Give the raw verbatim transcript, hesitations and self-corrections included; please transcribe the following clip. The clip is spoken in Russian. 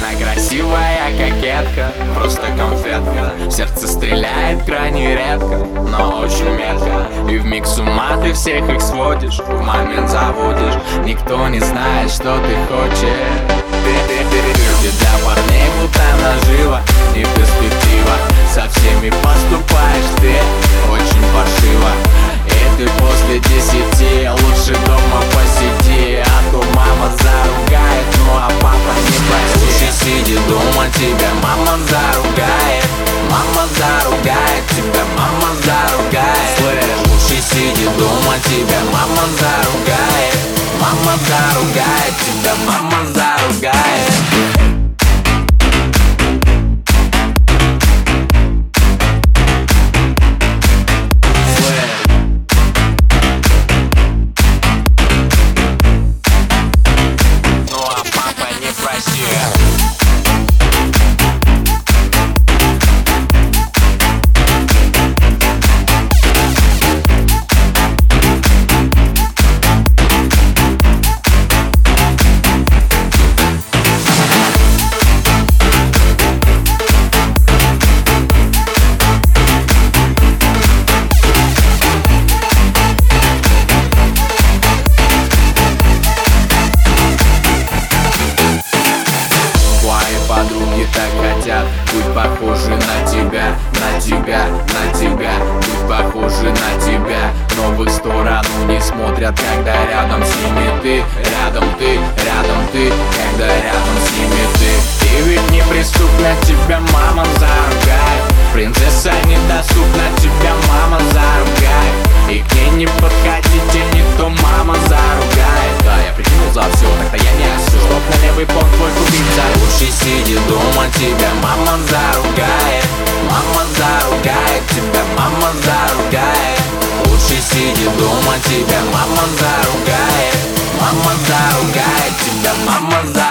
Она красивая кокетка, просто конфетка. Сердце стреляет крайне редко, но очень метко. И вмиг с ума ты всех их сводишь, в момент заводишь. Никто не знает, что ты хочешь. Ты для парней будто нажива и перспектива. Со всеми поступаешь ты очень паршиво. И ты после десяти лучше дома посиди, а то мама заругает, ну а папа не простит. Лучше сиди дома, тебя мама заругает. Мама заругает, тебя мама заругает. Слышь, лучше сиди дома, тебя мама заругает. Мама заругает, тебя мама заругает. Подруги так хотят быть похожи на тебя, на тебя, на тебя, быть похожи на тебя, но в их сторону не смотрят, когда рядом с ними ты, рядом ты, рядом ты, когда рядом с ними ты. И ведь неприступна, тебя мама заругает. Принцесса недоступна, тебя мама заругает. И к ней не подходите, не то мама заругает. Да, я прикинул за все, так-то я не осел, чтоб на левый понт твой купиться. Лучше сиди дома, тебя мама заругает. Мама заругает, тебя мама заругает. Лучше сиди дома, тебя мама заругает. Мама заругает, тебя мама заругает.